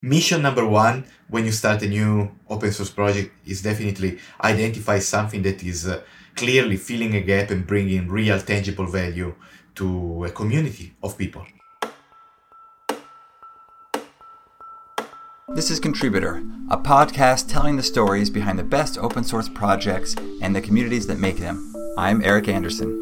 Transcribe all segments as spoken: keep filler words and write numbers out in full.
Mission number one when you start a new open source project is definitely identify something that is uh, clearly filling a gap and bringing real tangible value to a community of people. This is Contributor, a podcast telling the stories behind the best open source projects and the communities that make them. I'm Eric Anderson.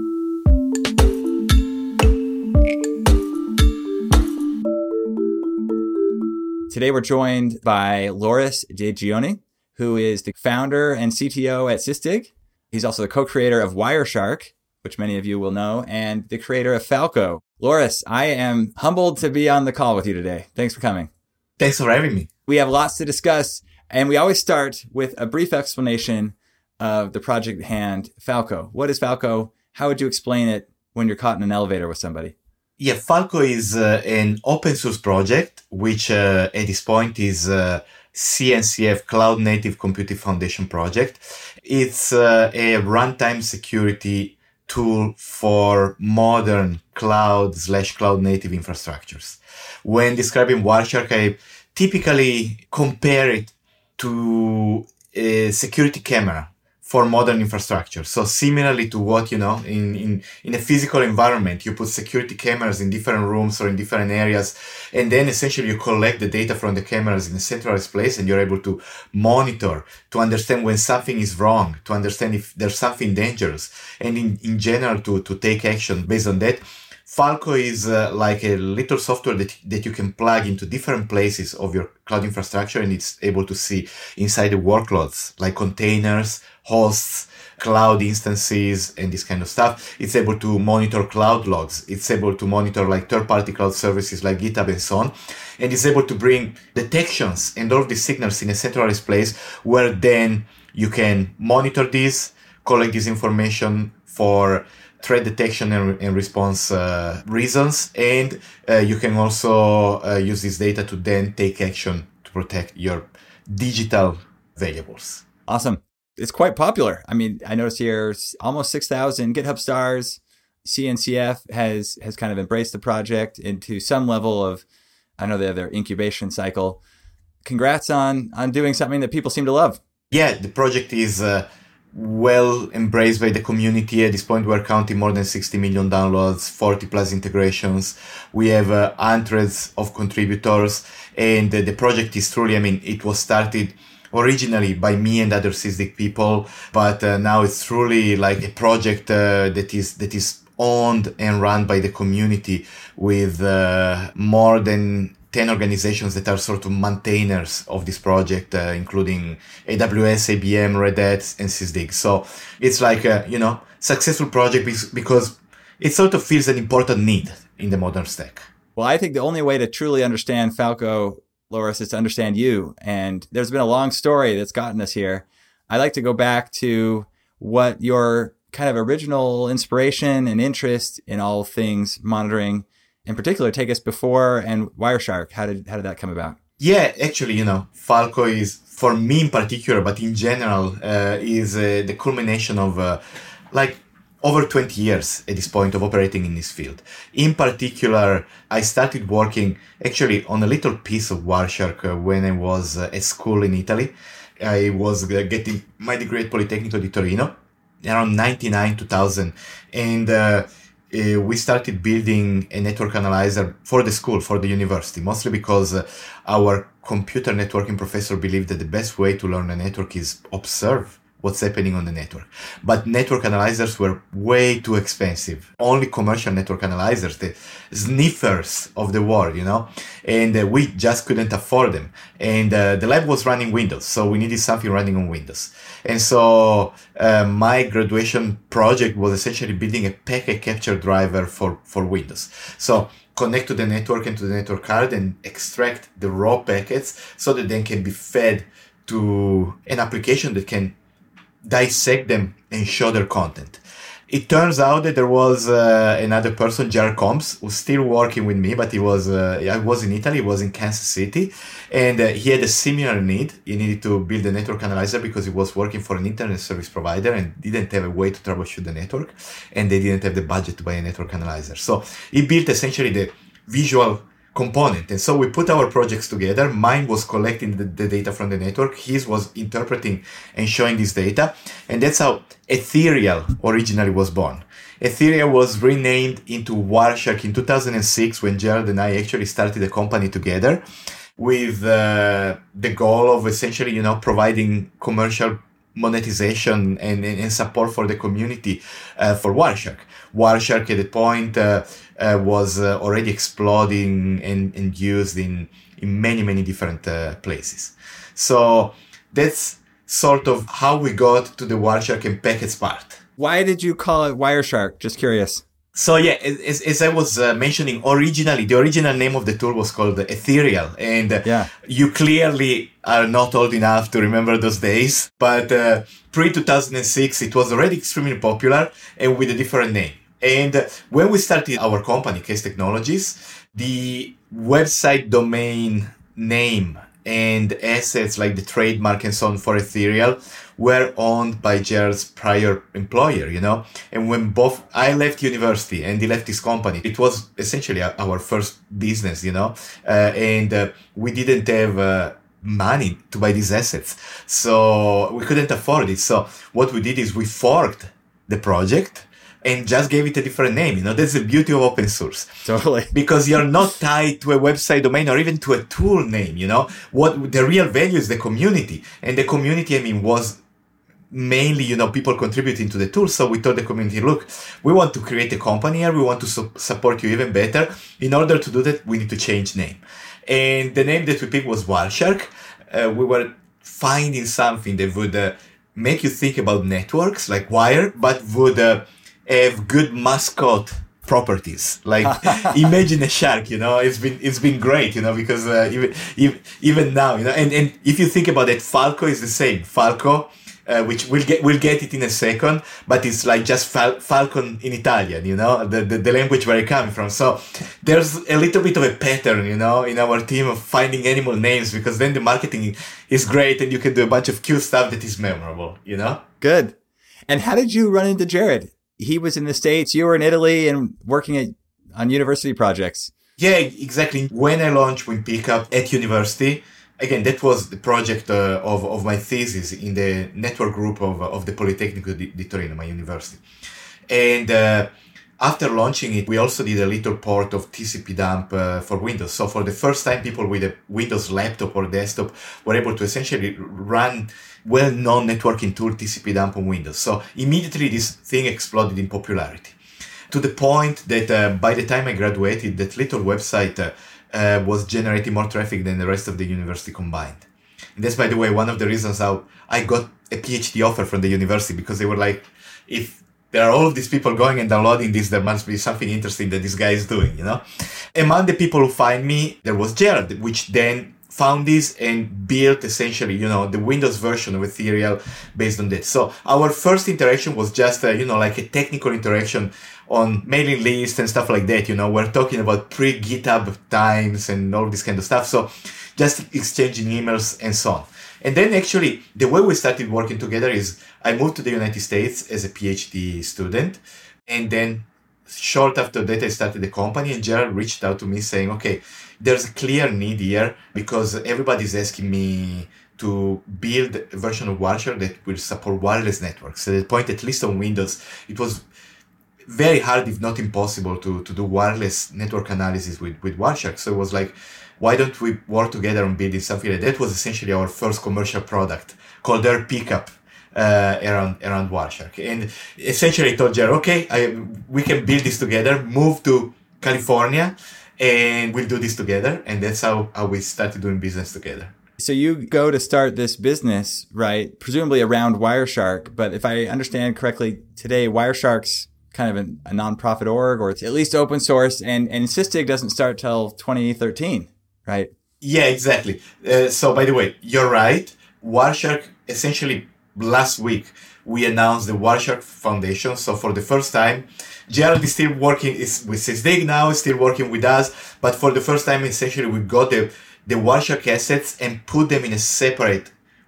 Today we're joined by Loris De Gioni, who is the founder and C T O at Sysdig. He's also the co-creator of Wireshark, which many of you will know, and the creator of Falco. Loris, I am humbled to be on the call with you today. Thanks for coming. Thanks for having me. We have lots to discuss, and we always start with a brief explanation of the project at hand, Falco. What is Falco? How would you explain it when you're caught in an elevator with somebody? Yeah, Falco is uh, an open source project, which uh, at this point is uh, C N C F, Cloud Native Computing Foundation project. It's uh, a runtime security tool for modern cloud slash cloud native infrastructures. When describing Wireshark, I typically compare it to a security camera for modern infrastructure. So similarly to what, you know, in, in, in a physical environment, you put security cameras in different rooms or in different areas, and then essentially you collect the data from the cameras in a centralized place, and you're able to monitor, to understand when something is wrong, to understand if there's something dangerous, and in, in general to, to take action based on that. Falco is uh, like a little software that, that you can plug into different places of your cloud infrastructure, and it's able to see inside the workloads like containers, hosts, cloud instances, and this kind of stuff. It's able to monitor cloud logs. It's able to monitor like third-party cloud services like GitHub and so on. And it's able to bring detections and all of these signals in a centralized place where then you can monitor these, collect this information for threat detection and, and response uh, reasons. And uh, you can also uh, use this data to then take action to protect your digital valuables. Awesome. It's quite popular. I mean, I noticed here almost six thousand GitHub stars. C N C F has has kind of embraced the project into some level of, I know they have their incubation cycle. Congrats on on doing something that people seem to love. Yeah, the project is uh, well embraced by the community. At this point, we're counting more than sixty million downloads, forty plus integrations. We have uh, hundreds of contributors, and uh, the project is truly, I mean, it was started originally by me and other Sysdig people, but uh, now it's truly like a project uh, that is that is owned and run by the community, with uh, more than ten organizations that are sort of maintainers of this project, uh, including A W S, I B M, Red Hat, and Sysdig. So it's like a, you know, successful project because it sort of fills an important need in the modern stack. Well, I think the only way to truly understand Falco, Loris, is to understand you. And there's been a long story that's gotten us here. I'd like to go back to what your kind of original inspiration and interest in all things monitoring, in particular, take us before and Wireshark. How did how did that come about? Yeah, actually, you know, Falco is, for me in particular, but in general, uh, is uh, the culmination of uh, like over twenty years at this point of operating in this field. In particular, I started working actually on a little piece of Wireshark uh, when I was uh, at school in Italy. I was uh, getting my degree at Politecnico di Torino around ninety-nine, two thousand. And uh, uh, we started building a network analyzer for the school, for the university, mostly because uh, our computer networking professor believed that the best way to learn a network is observe what's happening on the network. But network analyzers were way too expensive. Only commercial network analyzers, the sniffers of the world, you know, and uh, we just couldn't afford them. And uh, the lab was running Windows, so we needed something running on Windows. And so uh, my graduation project was essentially building a packet capture driver for, for Windows. So connect to the network and to the network card and extract the raw packets so that they can be fed to an application that can dissect them and show their content. It turns out that there was uh, another person, Gerard Combs, who's still working with me, but he was uh, I was in Italy, he was in Kansas City, and uh, he had a similar need. He needed to build a network analyzer because he was working for an internet service provider and didn't have a way to troubleshoot the network, and they didn't have the budget to buy a network analyzer. So he built essentially the visual component. And so we put our projects together. Mine was collecting the, the data from the network. His was interpreting and showing this data. And that's how Ethereal originally was born. Ethereal was renamed into Wireshark in two thousand six when Gerald and I actually started the company together with uh, the goal of essentially, you know, providing commercial monetization and, and, and support for the community uh, for Wireshark. Wireshark at the point uh, uh, was uh, already exploding and, and used in, in many, many different uh, places. So that's sort of how we got to the Wireshark and packets part. Why did you call it Wireshark? Just curious. So yeah, as, as I was uh, mentioning, originally, the original name of the tool was called Ethereal. And uh, yeah. you clearly are not old enough to remember those days. But uh, pre two thousand six, it was already extremely popular and with a different name. And uh, when we started our company, Case Technologies, the website domain name and assets like the trademark and so on for Ethereal were owned by Gerald's prior employer, you know. And when both I left university and he left his company, it was essentially our first business, you know. Uh, and uh, we didn't have uh, money to buy these assets, so we couldn't afford it. So what we did is we forked the project and just gave it a different name. You know, that's the beauty of open source. Totally. Because you're not tied to a website domain or even to a tool name, you know. What the real value is the community. And the community, I mean, was mainly, you know, people contributing to the tool. So we told the community, look, we want to create a company here. We want to su- support you even better. In order to do that, we need to change name. And the name that we picked was Wireshark. Uh, we were finding something that would uh, make you think about networks like Wire, but would uh, have good mascot properties. Like imagine a shark, you know. It's been it's been great, you know, because uh, even, even even now, you know, and and if you think about it, Falco is the same. Falco, uh, which we'll get we'll get it in a second, but it's like just fal- Falcon in Italian, you know, the, the the language where it comes from. So there's a little bit of a pattern, you know, in our team of finding animal names, because then the marketing is great and you can do a bunch of cute stuff that is memorable, you know. Good. And how did you run into Jared? He was in the States, you were in Italy and working at, on university projects. Yeah, exactly. When I launched WinPickup at university, again, that was the project uh, of, of my thesis in the network group of, of the Politecnico di, di Torino, my university. And uh, after launching it, we also did a little port of T C P dump uh, for Windows. So for the first time, people with a Windows laptop or desktop were able to essentially run well-known networking tool T C P dump on Windows. So immediately this thing exploded in popularity, to the point that uh, by the time I graduated, that little website uh, uh, was generating more traffic than the rest of the university combined. And that's, by the way, one of the reasons how I got a PhD offer from the university, because they were like, if there are all of these people going and downloading this, there must be something interesting that this guy is doing, you know? Among the people who find me, there was Gerald, which then found this and built essentially, you know, the Windows version of Ethereal based on that. So our first interaction was just, uh, you know, like a technical interaction on mailing lists and stuff like that. You know, we're talking about pre-GitHub times and all this kind of stuff. So just exchanging emails and so on. And then actually the way we started working together is I moved to the United States as a PhD student. And then short after that, I started the company, and Gerald reached out to me saying, okay, there's a clear need here because everybody's asking me to build a version of Wireshark that will support wireless networks. At that point, at least on Windows, it was very hard, if not impossible, to, to do wireless network analysis with, with Wireshark. So it was like, why don't we work together on building something like that? That was essentially our first commercial product called AirPickup. Uh, around around Wireshark. And essentially I told Jared, okay, I, we can build this together, move to California, and we'll do this together. And that's how, how we started doing business together. So you go to start this business, right? Presumably around Wireshark. But if I understand correctly, today Wireshark's kind of a, a nonprofit org, or it's at least open source, and, and Sysdig doesn't start till twenty thirteen, right? Yeah, exactly. Uh, so by the way, you're right. Wireshark essentially last week, we announced the Wireshark Foundation. So for the first time, Gerald is still working is with Sysdig now, is still working with us. But for the first time, essentially, we got the, the Wireshark assets and put them in a separate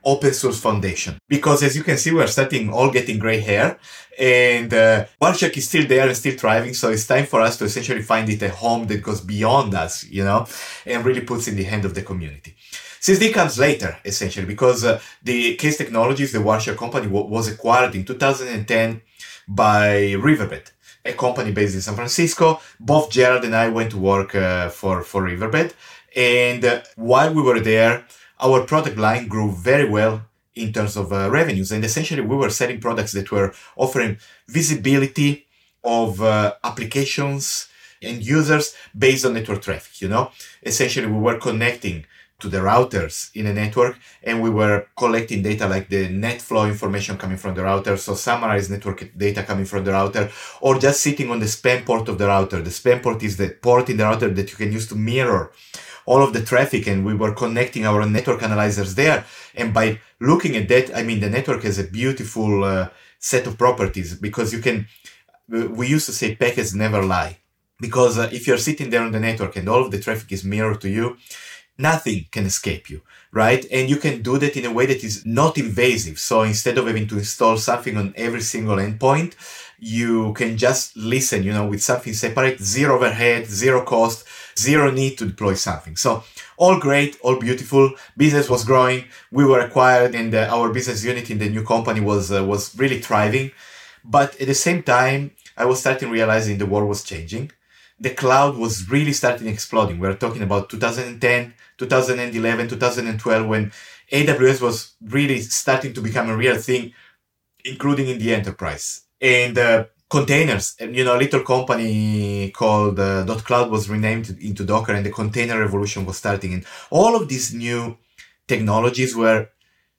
open source foundation. Because as you can see, we're starting all getting gray hair, and uh, Wireshark is still there and still thriving. So it's time for us to essentially find it a home that goes beyond us, you know, and really puts in the hand of the community. SysD comes later, essentially, because uh, the Case Technologies, the Wireshark company, w- was acquired in two thousand ten by Riverbed, a company based in San Francisco. Both Gerald and I went to work uh, for, for Riverbed. And uh, while we were there, our product line grew very well in terms of uh, revenues. And essentially, we were selling products that were offering visibility of uh, applications and users based on network traffic, you know? Essentially, we were connecting to the routers in a network, and we were collecting data like the net flow information coming from the router, so summarized network data coming from the router, or just sitting on the span port of the router. The span port is the port in the router that you can use to mirror all of the traffic, and we were connecting our network analyzers there. And by looking at that, I mean, the network has a beautiful uh, set of properties, because you can, we used to say packets never lie. Because uh, if you're sitting there on the network and all of the traffic is mirrored to you, nothing can escape you, right? And you can do that in a way that is not invasive. So instead of having to install something on every single endpoint, you can just listen, you know, with something separate, zero overhead, zero cost, zero need to deploy something. So all great, all beautiful. Business was growing. We were acquired, and uh, our business unit in the new company was uh, was really thriving. But at the same time, I was starting realizing the world was changing. The cloud was really starting exploding. We're talking about two thousand ten, two thousand eleven, two thousand twelve, when A W S was really starting to become a real thing, including in the enterprise. And uh, containers, you know, a little company called uh, .cloud was renamed into Docker, and the container revolution was starting. And all of these new technologies were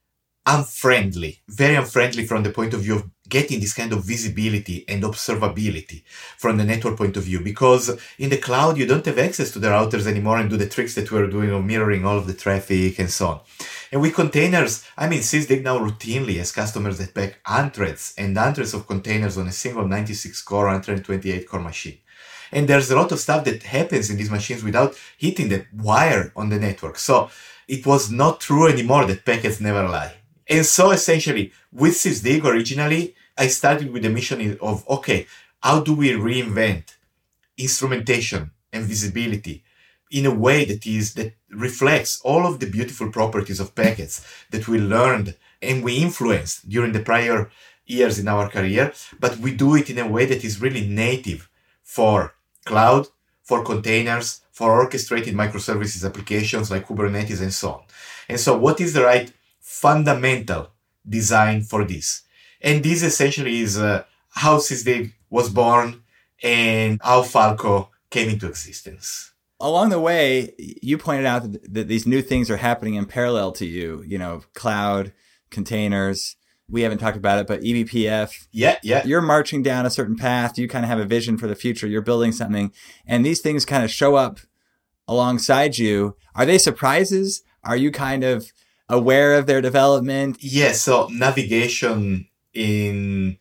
unfriendly, very unfriendly from the point of view of getting this kind of visibility and observability from the network point of view, because in the cloud, you don't have access to the routers anymore and do the tricks that we're doing of mirroring all of the traffic and so on. And with containers, I mean, SysD now routinely has customers that pack hundreds and hundreds of containers on a single ninety-six core, one twenty-eight core machine. And there's a lot of stuff that happens in these machines without hitting the wire on the network. So it was not true anymore that packets never lie. And so essentially, with SysD originally, I started with the mission of, okay, how do we reinvent instrumentation and visibility in a way that is that reflects all of the beautiful properties of packets that we learned and we influenced during the prior years in our career, but we do it in a way that is really native for cloud, for containers, for orchestrated microservices applications like Kubernetes and so on. And so what is the right fundamental design for this? And this essentially is uh, how SysD was born and how Falco came into existence. Along the way, you pointed out that, that these new things are happening in parallel to you, you know, cloud, containers. We haven't talked about it, but E B P F. Yeah, yeah. You're marching down a certain path. You kind of have a vision for the future. You're building something. And these things kind of show up alongside you. Are they surprises? Are you kind of aware of their development? Yes. Yeah, so navigation in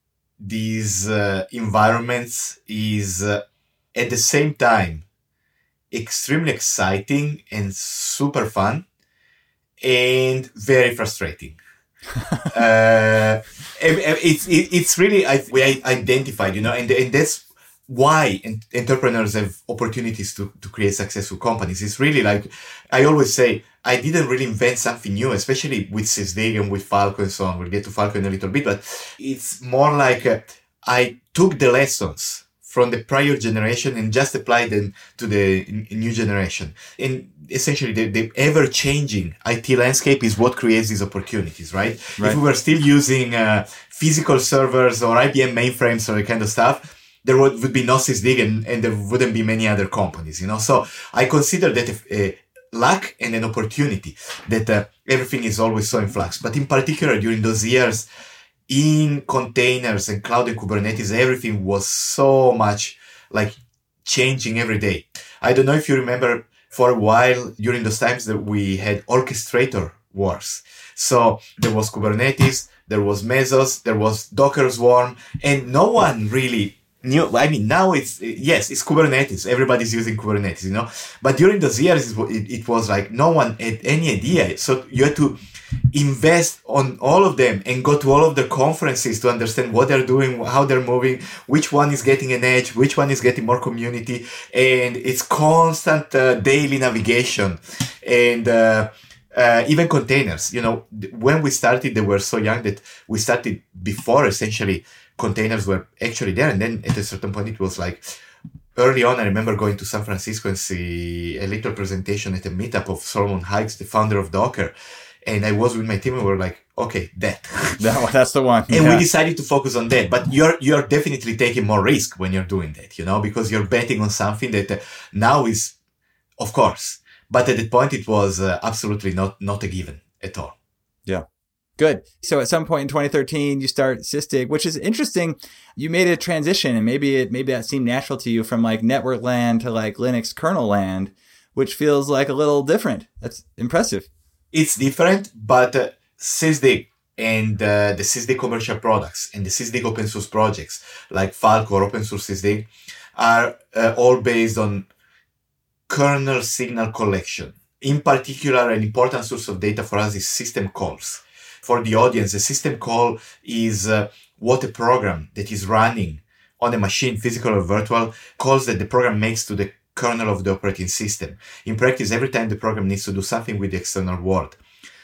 these uh, environments is uh, at the same time extremely exciting and super fun and very frustrating. uh, it's it, it's really I, we identified, you know, and and that's why entrepreneurs have opportunities to to create successful companies. It's really like I always say, I didn't really invent something new, especially with SysD and with Falco and so on. We'll get to Falco in a little bit, but it's more like uh, I took the lessons from the prior generation and just applied them to the new generation. And essentially, the, the ever-changing I T landscape is what creates these opportunities, right? right. If we were still using uh, physical servers or I B M mainframes or that kind of stuff, there would, would be no SysD and, and there wouldn't be many other companies, you know? So I consider that a, a luck and an opportunity that uh, everything is always so in flux. But in particular, during those years, in containers and cloud and Kubernetes, everything was so much like changing every day. I don't know if you remember for a while during those times that we had orchestrator wars. So there was Kubernetes, there was Mesos, there was Docker Swarm, and no one really new, I mean, now it's, yes, it's Kubernetes. Everybody's using Kubernetes, you know, but during those years, it, it was like no one had any idea. So you had to invest on all of them and go to all of the conferences to understand what they're doing, how they're moving, which one is getting an edge, which one is getting more community. And it's constant uh, daily navigation and, uh, Uh, even containers, you know, when we started, they were so young that we started before essentially containers were actually there. And then at a certain point, it was like early on, I remember going to San Francisco and see a little presentation at a meetup of Solomon Hykes, the founder of Docker. And I was with my team and we were like, okay, that. No, that's the one. And yeah. we decided to focus on that. But you're, you're definitely taking more risk when you're doing that, you know, because you're betting on something that uh, now is, of course, but at that point, it was uh, absolutely not, not a given at all. Yeah. Good. So at some point in twenty thirteen, you start Sysdig, which is interesting. You made a transition and maybe it, maybe that seemed natural to you from like network land to like Linux kernel land, which feels like a little different. That's impressive. It's different, but uh, Sysdig and uh, the Sysdig commercial products and the Sysdig open source projects like Falco or open source Sysdig are uh, all based on kernel signal collection. In particular, an important source of data for us is system calls. For the audience, a system call is uh, what a program that is running on a machine, physical or virtual, calls that the program makes to the kernel of the operating system. In practice, every time the program needs to do something with the external world,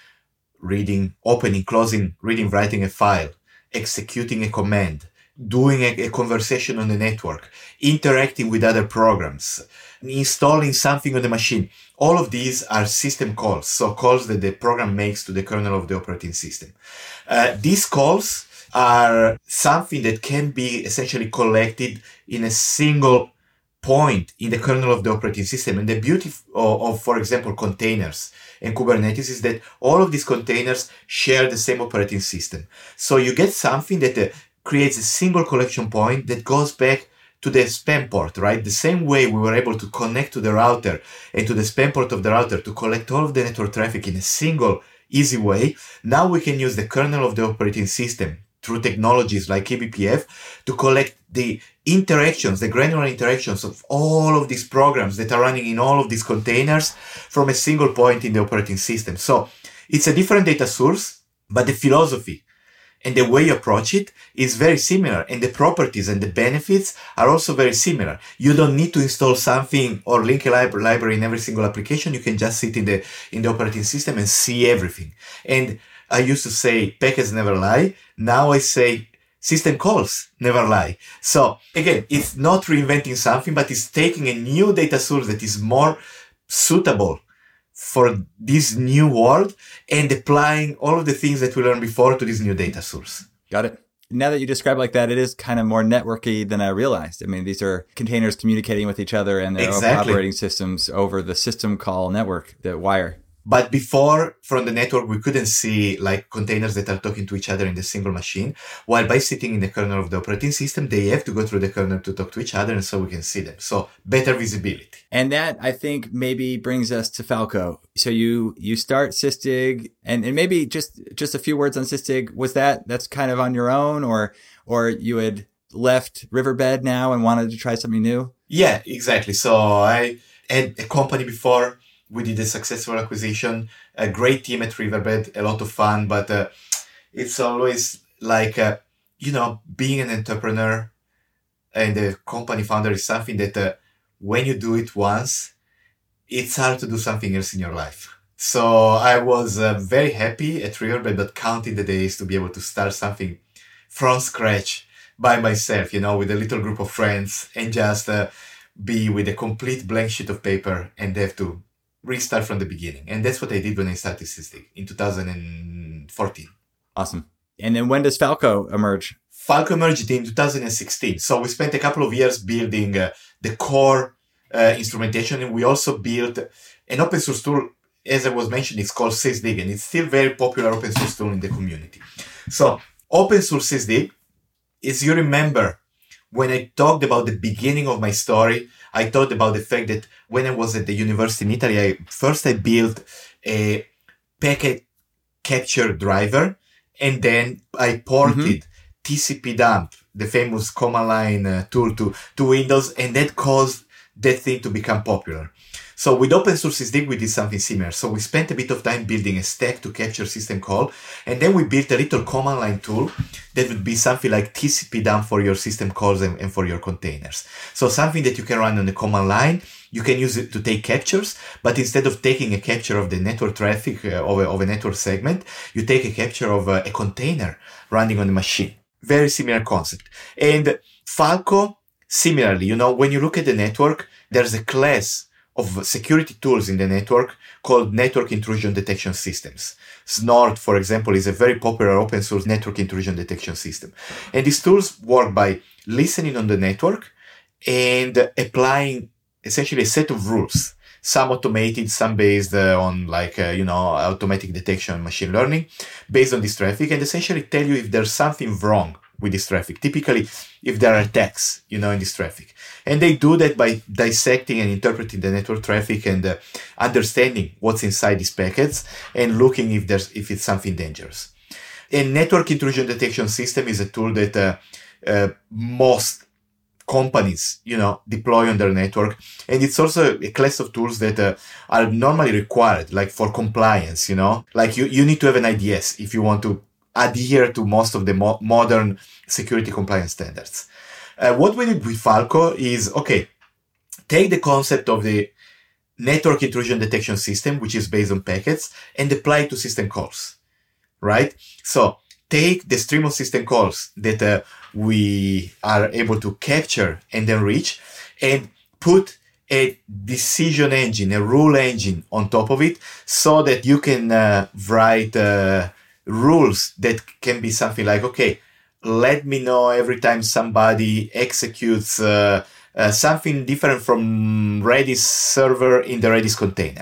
reading, opening, closing, reading, writing a file, executing a command, doing a, a conversation on the network, interacting with other programs, installing something on the machine. All of these are system calls, so calls that the program makes to the kernel of the operating system. Uh, these calls are something that can be essentially collected in a single point in the kernel of the operating system. And the beauty of, of, for example, containers and Kubernetes is that all of these containers share the same operating system. So you get something that uh, creates a single collection point that goes back to the spam port, right? The same way we were able to connect to the router and to the spam port of the router to collect all of the network traffic in a single, easy way. Now we can use the kernel of the operating system through technologies like K B P F to collect the interactions, the granular interactions of all of these programs that are running in all of these containers from a single point in the operating system. So it's a different data source, but the philosophy and the way you approach it is very similar, and the properties and the benefits are also very similar. You don't need to install something or link a lib- library in every single application. You can just sit in the in the operating system and see everything. And I used to say packets never lie. Now I say system calls never lie. So again, it's not reinventing something, but it's taking a new data source that is more suitable for this new world and applying all of the things that we learned before to this new data source. Got it. Now that you describe it like that, it is kind of more networky than I realized. I mean, these are containers communicating with each other and their exactly. operating systems over the system call network, the wire. But before, from the network, we couldn't see like containers that are talking to each other in the single machine. While by sitting in the kernel of the operating system, they have to go through the kernel to talk to each other, and so we can see them. So better visibility. And that, I think, maybe brings us to Falco. So you you start Sysdig, and, and maybe just just a few words on Sysdig. Was that that's kind of on your own, or or you had left Riverbed now and wanted to try something new? Yeah, exactly. So I had a company before. We did a successful acquisition, a great team at Riverbed, a lot of fun, but uh, it's always like, uh, you know, being an entrepreneur and a company founder is something that uh, when you do it once, it's hard to do something else in your life. So I was uh, very happy at Riverbed, but counting the days to be able to start something from scratch by myself, you know, with a little group of friends and just uh, be with a complete blank sheet of paper and have to restart from the beginning. And that's what I did when I started Sysdig in two thousand fourteen. Awesome. And then when does Falco emerge? Falco emerged in two thousand sixteen. So we spent a couple of years building uh, the core uh, instrumentation, and we also built an open source tool. As I was mentioning, it's called Sysdig, and it's still very popular open source tool in the community. So open source Sysdig, as you remember, when I talked about the beginning of my story, I talked about the fact that when I was at the university in Italy, I, first I built a packet capture driver, and then I ported mm-hmm. T C P dump, the famous command line uh, tool to, to Windows, and that caused that thing to become popular. So with open source sysdig, we did something similar. So we spent a bit of time building a stack to capture system call, and then we built a little command line tool that would be something like T C P dump for your system calls and, and for your containers. So something that you can run on the command line, you can use it to take captures, but instead of taking a capture of the network traffic uh, of, a, of a network segment, you take a capture of a, a container running on the machine. Very similar concept. And Falco, similarly, you know, when you look at the network, there's a class of security tools in the network called network intrusion detection systems. Snort, for example, is a very popular open source network intrusion detection system. And these tools work by listening on the network and applying essentially a set of rules. Some automated, some based uh, on like, uh, you know, automatic detection and machine learning based on this traffic, and essentially tell you if there's something wrong with this traffic. Typically, if there are attacks, you know, in this traffic. And they do that by dissecting and interpreting the network traffic and uh, understanding what's inside these packets and looking if there's, if it's something dangerous. A network intrusion detection system is a tool that uh, uh, most companies, you know, deploy on their network. And it's also a class of tools that uh, are normally required, like for compliance, you know, like you, you need to have an I D S if you want to adhere to most of the mo- modern security compliance standards. Uh, what we did with Falco is, okay, take the concept of the network intrusion detection system, which is based on packets, and apply it to system calls, right? So take the stream of system calls that uh, we are able to capture and enrich, and put a decision engine, a rule engine on top of it, so that you can uh, write uh, rules that can be something like, okay, let me know every time somebody executes uh, uh, something different from Redis server in the Redis container.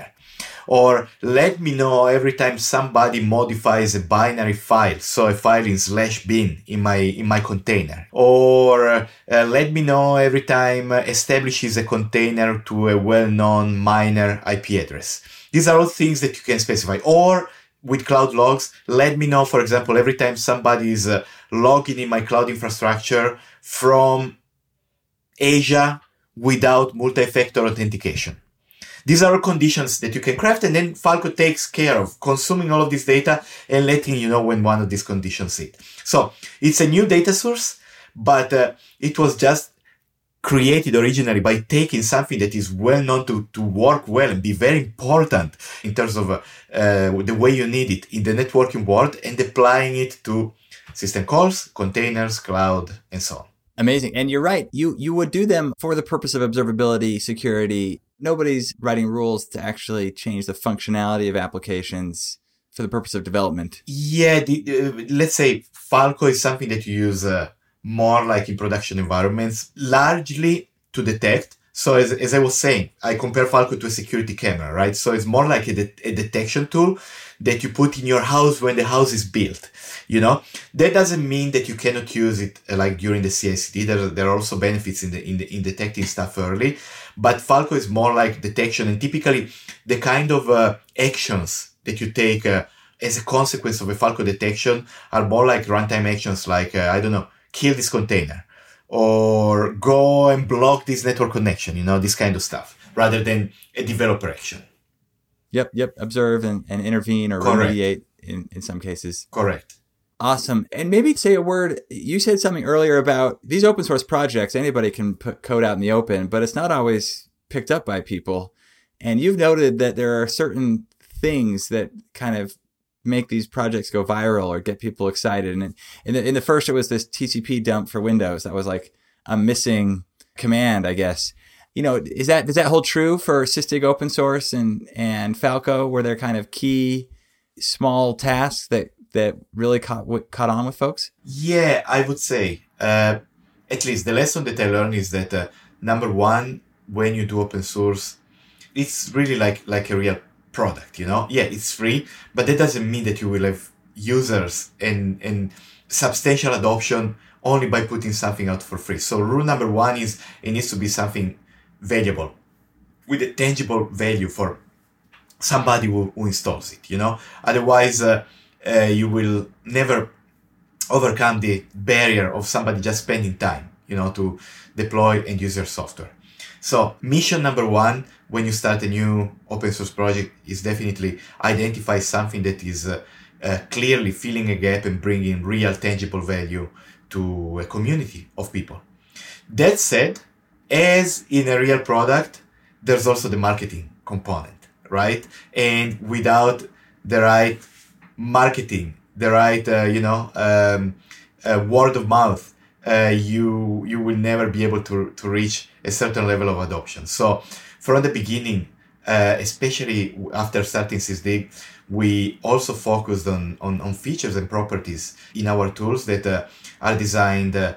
Or let me know every time somebody modifies a binary file, so a file in slash bin in my in my container. Or uh, let me know every time uh, establishes a container to a well-known miner I P address. These are all things that you can specify. Or with cloud logs, let me know, for example, every time somebody is uh, logging in my cloud infrastructure from Asia without multi-factor authentication. These are conditions that you can craft, and then Falco takes care of consuming all of this data and letting you know when one of these conditions hit. So it's a new data source, but uh, it was just created originally by taking something that is well known to, to work well and be very important in terms of uh, uh, the way you need it in the networking world, and applying it to system calls, containers, cloud, and so on. Amazing. And you're right. You you would do them for the purpose of observability, security. Nobody's writing rules to actually change the functionality of applications for the purpose of development. Yeah, the, uh, let's say Falco is something that you use uh, more like in production environments, largely to detect. So as, as I was saying, I compare Falco to a security camera, right? So it's more like a, de- a detection tool that you put in your house when the house is built. You know, that doesn't mean that you cannot use it uh, like during the C I C D. There, there are also benefits in the, in the in detecting stuff early, but Falco is more like detection, and typically the kind of uh, actions that you take uh, as a consequence of a Falco detection are more like runtime actions, like uh, I don't know, kill this container, or go and block this network connection. You know, this kind of stuff, rather than a developer action. Yep, yep. Observe and, and intervene or Correct. remediate in, in some cases. Correct. Awesome. And maybe say a word. You said something earlier about these open source projects. Anybody can put code out in the open, but it's not always picked up by people. And you've noted that there are certain things that kind of make these projects go viral or get people excited. And in the, in the first, it was this T C P dump for Windows. That was like a missing command, I guess. You know, is that, does that hold true for Sysdig open source and, and Falco, where they're kind of key small tasks that, that really caught caught on with folks? Yeah, I would say, uh, at least the lesson that I learned is that, uh, number one, when you do open source, it's really like, like a real product, you know? Yeah, it's free, but that doesn't mean that you will have users and, and substantial adoption only by putting something out for free. So rule number one is it needs to be something valuable with a tangible value for somebody who, who installs it, you know? Otherwise, uh, uh, you will never overcome the barrier of somebody just spending time, you know, to deploy and use your software. So mission number one, when you start a new open source project, is definitely identify something that is uh, uh, clearly filling a gap and bringing real tangible value to a community of people. That said, as in a real product, there's also the marketing component, right? And without the right marketing, the right, uh, you know, um, uh, word of mouth, uh, you you will never be able to to reach a certain level of adoption. So from the beginning, uh, especially after starting Sysdig, we also focused on, on, on features and properties in our tools that uh, are designed, uh,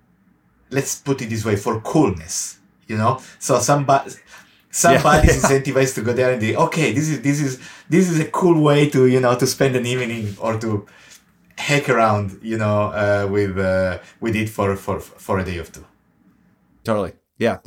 let's put it this way, for coolness, you know? So somebody, somebody's yeah. incentivized to go there and think, okay, this is, this is, this is a cool way to, you know, to spend an evening or to hack around, you know, uh, with, uh, with it for, for, for a day or two. Totally. Yeah.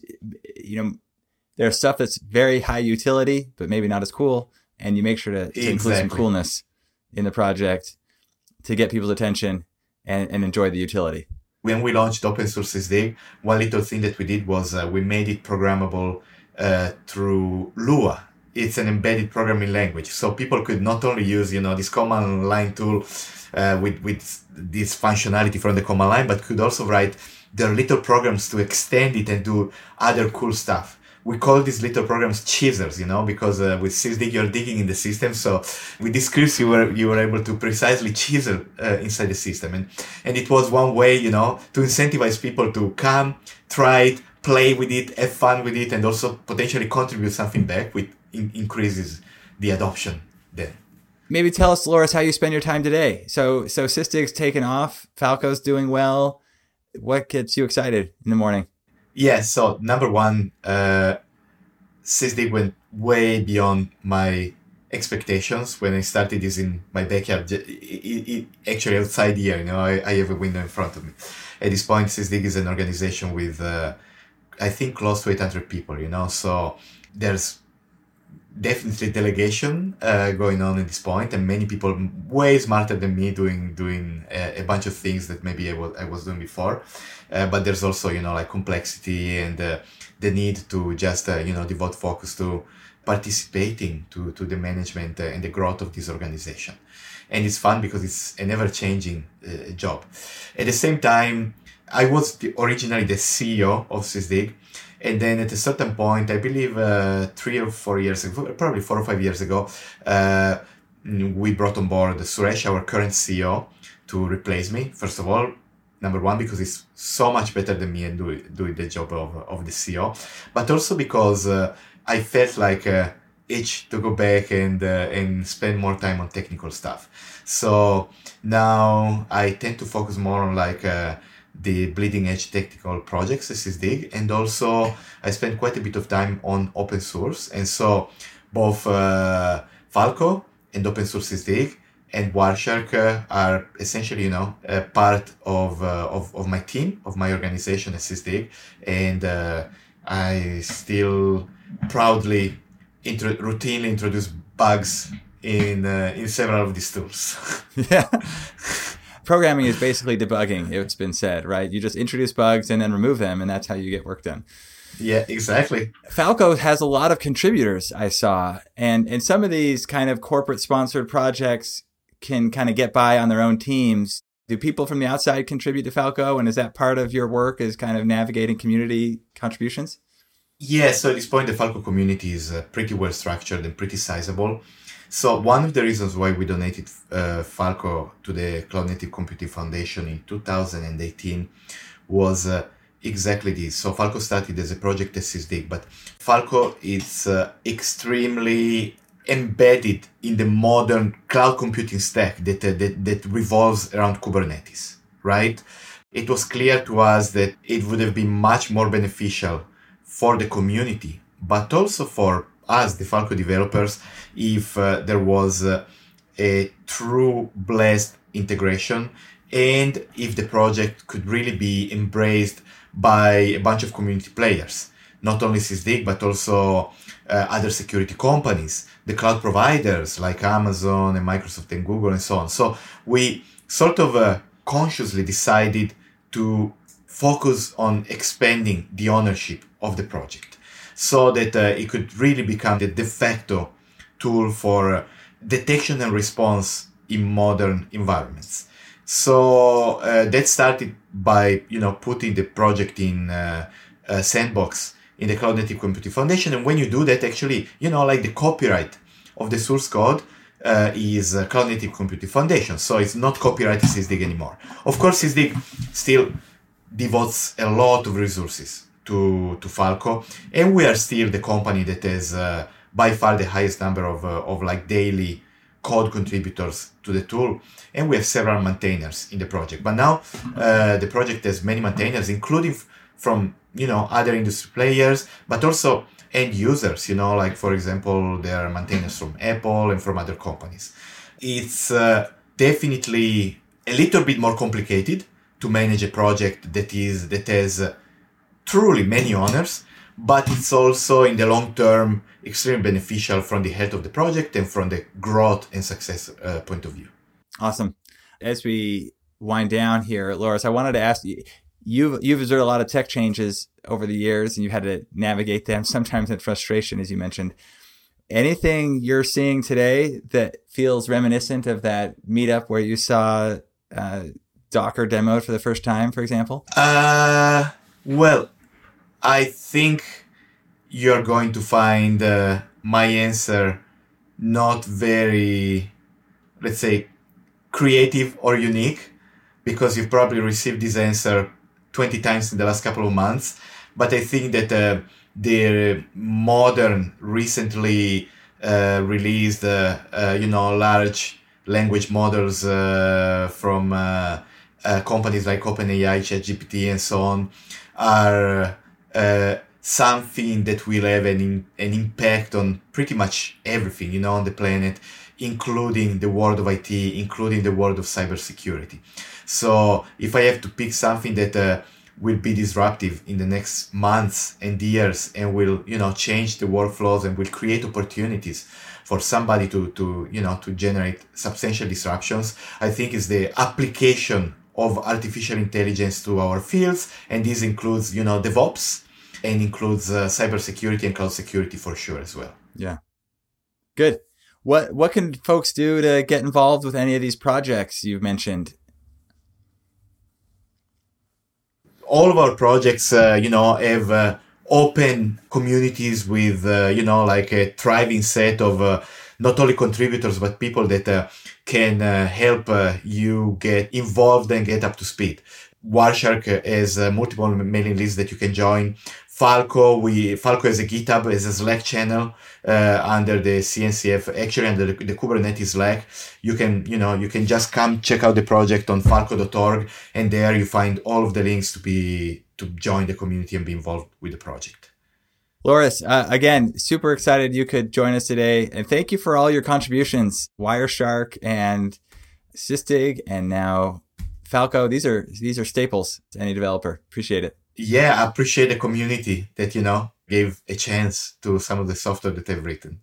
You know, there's stuff that's very high utility, but maybe not as cool. And you make sure to, to exactly. include some coolness in the project to get people's attention and, and enjoy the utility. When we launched Open Source Sysdig, one little thing that we did was uh, we made it programmable uh, through Lua. It's an embedded programming language. So people could not only use, you know, this command line tool uh, with, with this functionality from the command line, but could also write their little programs to extend it and do other cool stuff. We call these little programs chisels, you know, because uh, with Sysdig you're digging in the system. So with this scripts you were you were able to precisely chisel uh, inside the system, and and it was one way, you know, to incentivize people to come, try it, play with it, have fun with it, and also potentially contribute something back, which in- increases the adoption then. Maybe tell us, Loris, how you spend your time today. So so Sysdig's taken off, Falco's doing well. What gets you excited in the morning? Yeah, so number one, uh, Sysdig went way beyond my expectations when I started this in my backyard. It, it, it, actually, outside here, you know, I, I have a window in front of me. At this point, Sysdig is an organization with, uh, I think, close to eight hundred people, you know, so there's definitely delegation uh, going on at this point, and many people way smarter than me doing doing a, a bunch of things that maybe I was, I was doing before. Uh, but there's also, you know, like complexity and uh, the need to just, uh, you know, devote focus to participating to, to the management uh, and the growth of this organization. And it's fun because it's a never-changing uh, job. At the same time, I was the, originally the C E O of Sysdig. And then at a certain point, I believe uh, three or four years ago, probably four or five years ago, uh, we brought on board Suresh, our current C E O, to replace me. First of all, number one, because he's so much better than me and doing doing the job of, of the C E O, but also because uh, I felt like uh, itch to go back and uh, and spend more time on technical stuff. So now I tend to focus more on like uh, the bleeding edge technical projects as Sysdig, and also I spend quite a bit of time on open source. And so both uh, Falco and Open Source Sysdig and Wireshark uh, are essentially, you know, a part of, uh, of of my team, of my organization at Sysdig, and uh, I still proudly intro- routinely introduce bugs in uh, in several of these tools. Yeah. Programming is basically debugging, it's been said, right? You just introduce bugs and then remove them, and that's how you get work done. Yeah, exactly. Falco has a lot of contributors, I saw, and and some of these kind of corporate sponsored projects can kind of get by on their own teams. Do people from the outside contribute to Falco, and is that part of your work, is kind of navigating community contributions? Yeah, so at this point, the Falco community is uh, pretty well structured and pretty sizable. So one of the reasons why we donated uh, Falco to the Cloud Native Computing Foundation in two thousand eighteen was uh, exactly this. So Falco started as a project at Sysdig, but Falco is uh, extremely embedded in the modern cloud computing stack that, uh, that that revolves around Kubernetes, right? It was clear to us that it would have been much more beneficial for the community, but also for us, the Falco developers, if uh, there was uh, a true blessed integration, and if the project could really be embraced by a bunch of community players, not only Sysdig, but also uh, other security companies, the cloud providers like Amazon and Microsoft and Google and so on. So we sort of uh, consciously decided to focus on expanding the ownership of the project so that uh, it could really become the de facto tool for uh, detection and response in modern environments. So uh, that started by, you know, putting the project in uh, a sandbox in the Cloud Native Computing Foundation. And when you do that, actually, you know, like the copyright of the source code uh, is uh, Cloud Native Computing Foundation. So it's not copyrighted SysDig anymore. Of course, SysDig still devotes a lot of resources to, to Falco. And we are still the company that has uh, by far the highest number of, uh, of like daily code contributors to the tool. And we have several maintainers in the project. But now uh, the project has many maintainers, including f- from, you know, other industry players, but also end users, you know, like, for example, there are maintainers from Apple and from other companies. It's uh, definitely a little bit more complicated to manage a project that is that has uh, truly many owners, but it's also in the long term extremely beneficial from the health of the project and from the growth and success uh, point of view. Awesome. As we wind down here, Loris, I wanted to ask you, you've, you've observed a lot of tech changes over the years and you had to navigate them, sometimes in frustration, as you mentioned. Anything you're seeing today that feels reminiscent of that meetup where you saw uh, Docker demoed for the first time, for example? Uh, well, I think you're going to find uh, my answer not very, let's say, creative or unique, because you've probably received this answer twenty times in the last couple of months. But I think that uh, the modern, recently uh, released, uh, uh, you know, large language models uh, from uh, uh, companies like OpenAI, ChatGPT, and so on are uh, something that will have an in, an impact on pretty much everything, you know, on the planet, including the world of I T, including the world of cybersecurity. So if I have to pick something that uh, will be disruptive in the next months and years and will, you know, change the workflows and will create opportunities for somebody to, to, you know, to generate substantial disruptions, I think is the application of artificial intelligence to our fields. And this includes, you know, DevOps and includes uh, cybersecurity and cloud security for sure as well. Yeah. Good. What, what can folks do to get involved with any of these projects you've mentioned? All of our projects, uh, you know, have uh, open communities with, uh, you know, like a thriving set of uh, not only contributors, but people that uh, can uh, help uh, you get involved and get up to speed. Wireshark has uh, multiple mailing lists that you can join. Falco, we Falco has a GitHub, has a Slack channel uh, under the C N C F, actually under the, the Kubernetes Slack. You can, you know, you can just come check out the project on falco dot org, and there you find all of the links to be to join the community and be involved with the project. Loris, uh, again, super excited you could join us today, and thank you for all your contributions. Wireshark and SysDig, and now Falco. These are these are staples to any developer. Appreciate it. Yeah, I appreciate the community that, you know, gave a chance to some of the software that I've written.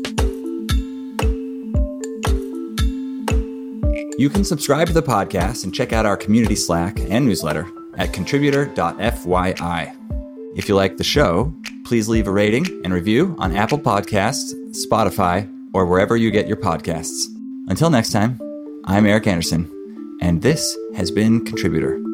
You can subscribe to the podcast and check out our community Slack and newsletter at contributor dot f y i. If you like the show, please leave a rating and review on Apple Podcasts, Spotify, or wherever you get your podcasts. Until next time, I'm Eric Anderson, and this has been Contributor.